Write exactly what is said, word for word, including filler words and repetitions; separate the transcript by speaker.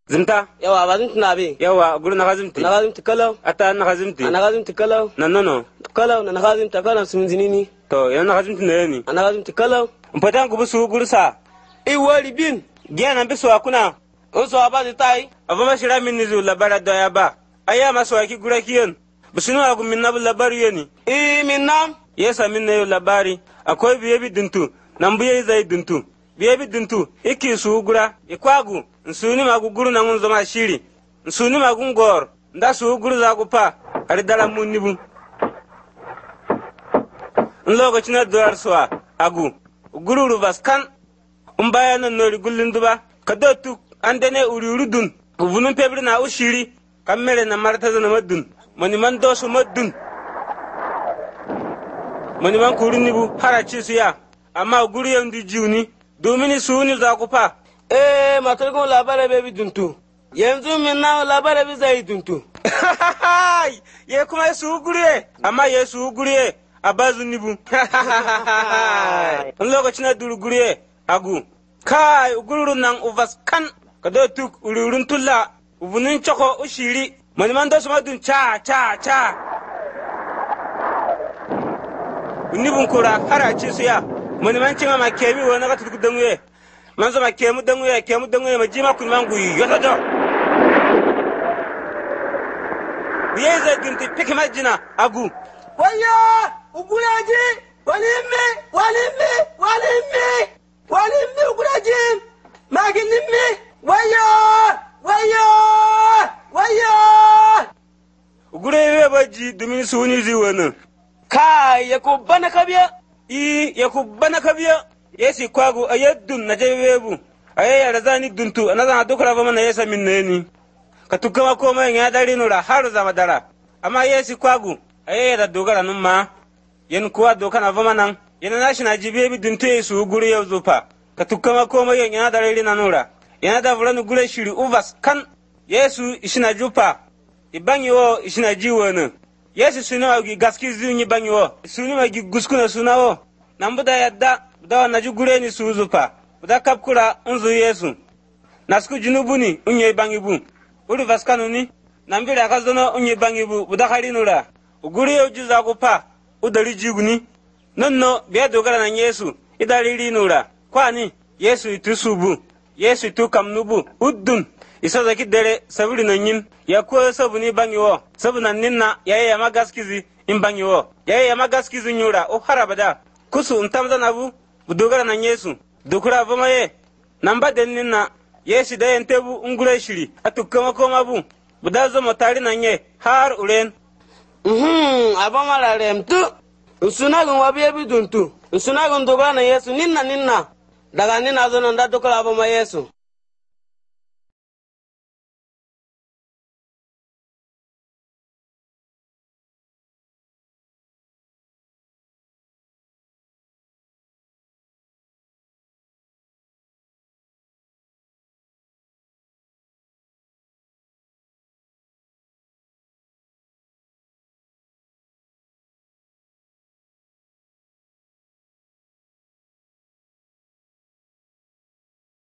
Speaker 1: Zimta?
Speaker 2: Yawa ba zimti na be.
Speaker 1: Yawa guru na kazimti.
Speaker 2: Na kazimti kalau.
Speaker 1: Ata na kazimti.
Speaker 2: Na kazimti kalau.
Speaker 1: Na nono.
Speaker 2: Kalau na kazimti kalau suminzinini.
Speaker 1: To yana na kazimti ne ni.
Speaker 2: Na kazimti kalau.
Speaker 1: Mpata ngubu su guru sa.
Speaker 2: I wali bin.
Speaker 1: Gia na bisu akuna.
Speaker 2: Unso abazi tai.
Speaker 1: Avama shira minizu labara doya ba. Aya maso aki gura kiyon. Busunu agu minna bu labari yoni.
Speaker 2: I minnam.
Speaker 1: Yesa minna yo labari. Akoy biye bi duntu. Nambuye zai duntu. Biye bi duntu. Iki su gura. Ikwagu. Nsuni magu guru na ngunzo ma shiri. Nsuni magu ngor. Nda su guru za gupa. Ari dala munibu. Nlogo china dolar soa. Agu. Guru ruvaskan. Umbaya na nori gulinduba. Kadotu. Andene uri dun. Uvunun pebri na ushiri. Kamere na martaza na madun. Maniman dosu madun. Maniman kurunibu. Harachi suya. Ama guru yandu jiuni. Domini suuni za gupa.
Speaker 2: Eh, matarkon labarai bai duntu. Yanzu min na labarai bai zai duntu.
Speaker 1: Ye kuma yesu guriye, amma yesu guriye a bazu nibu. An lokacin da duru guriye agu. Kai gururun nan uvas kan ka do tuk ururun tulla ubunin choko ushiri. Maniman da su madun cha cha cha. Unibun kura haraci su ya. Maniman cima ma kemi wani ka tuku danwe. Manzo ma kemu danwe kemu danwe ma jima kun mangu yoto do. Biye zai dinti piki majina agu.
Speaker 2: Waya! Ugulaji! Walimi! Walimi! Walimi! Walimi ugulaji! Maginimi! Waya! Waya! Waya!
Speaker 1: Ugure yewe baji domin suni ziwana.
Speaker 2: Kai yakubana kabiya!
Speaker 1: I yakubana kabiya. Yesi kwagu ayaddun na jawebu. Ayaya razani duntu anazana dukra bama na yesa minneni. Katukama koma ya dari nura har zama dara. Amma yesi kwagu ayaya da dogara numma. Yen kuwa doka na bama nan. Yana nashi na jibe bi duntu yesu guri yau zufa. Katukama koma ya dari na nura. Yana da vulanu gure shiri uvas kan. Yesu ishina jupa. Ibangi wo ishina jiwana. Yesu sunu agi gaski zunyi bangi wo. Sunu agi guskuna suna wo. Nambuda yadda. Dawa na jugure ni suzupa. Uda kapkura unzu Yesu. Nasku junubuni unye bangibu. Uri vaskanu ni. Nambiri akazono unye bangibu. Uda harinura. Uguri ya ujuza kupa. Udari jiguni. Nonno biya dogara na Yesu. Idari rinura. Kwani Yesu itu subu. Yesu itu kamnubu. Uddun. Isa zaki dere sabiri na nyin. Ya kuwa sabu ni bangiwo. Sabu na nina ya ya magaskizi in bangiwo. Ya ya magaskizi nyura. O harabada. Kusu untamza nabu. Budogara na Yesu. Dukura vama ye. Namba dennin na Yesu da yantebu ungure shiri. Atu kama koma bu. Budazo motari na nye. Har ulen.
Speaker 2: Mhm, abama la remtu. Usunagun wabiye biduntu. Usunagun dogara na Yesu. Ninna ninna. Daga nina zo nanda dukura abama Yesu.